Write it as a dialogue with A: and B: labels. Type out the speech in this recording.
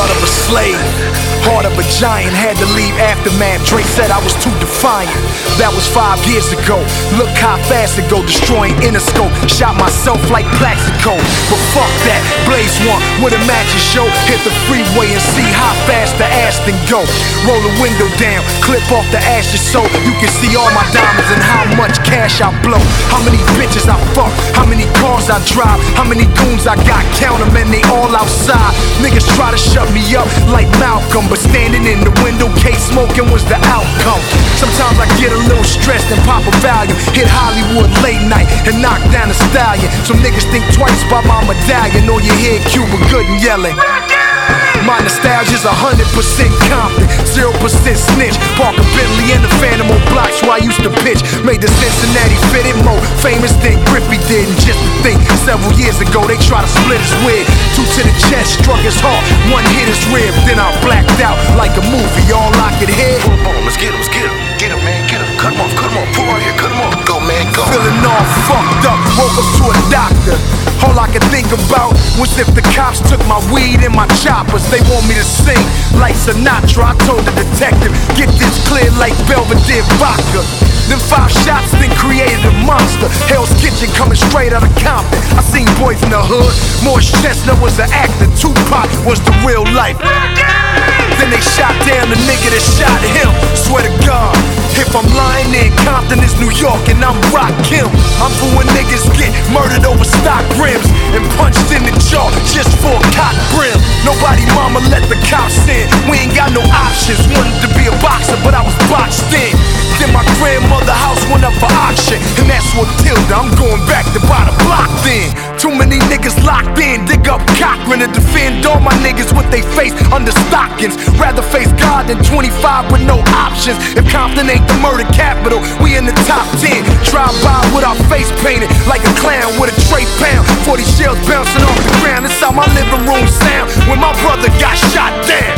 A: blood of a slave, heart of a giant, had to leave aftermath. Drake said I was too defiant. That was 5 years ago. Look how fast it go, destroying Interscope. Shot myself like Plaxico. But fuck that, Blaze One with a magic show. Hit the freeway and see how fast the Aston go. Roll the window down, clip off the ashes so you can see all my diamonds and how much cash I blow. How many bitches I fuck, how many cars I drive, how many goons I got, count them and they all outside. Niggas try to shut me up like Malcolm, but standing in the window case smoking was the outcome. Sometimes I get a little stressed and pop a Valium, hit Hollywood late night and knock down a stallion. Some niggas think twice about my medallion, or you hear Cuba Gooding yelling. My nostalgia's 100% Compton, 0% snitch. Parker Bentley and the Phantom on blocks where I used to pitch. Made the Cincinnati fitted more famous than Griffey did. And just to think, several years ago they tried to split his wig. 2 to the chest, struck his heart, 1 hit his rib. Then I blacked out like a movie, all I could hear.
B: Pull up on him, let's get him, get him, man, get him. Cut him off, pull right here, cut him off. Go, man, go.
A: Feeling all fucked up, woke up to a doctor. All I could think about was if the cops took my weed and my choppers. They want me to sing like Sinatra. I told the detective, get this clear like Belvedere vodka. Them 5 shots then created a monster. Hell's Kitchen coming straight out of Compton. I seen boys in the hood. Morris Chestnut was an actor. Tupac was the real life. Then they shot down the nigga that shot him. Swear to God, if I'm lying, then Compton is New York and I'm Rock Kim. I'm for when niggas get murdered over stock rims and punched in the jaw just for a cock brim. Nobody mama let the cops in. We ain't got no options. Wanted to be a boxer, but I was boxed in. Then my grandmother house went up for auction, and that's what killed her. I'm going back to buy the block then. Too many niggas locked in. Dig up Cochran to defend all my niggas with they face under stockings. Rather face God than 25 with no options. If Compton ain't the murder capital, we in the top 10. Drive by with our face painted like a clown with a tray pound. 40 shells bouncing off the ground. That's how my living room sound when my brother got shot down.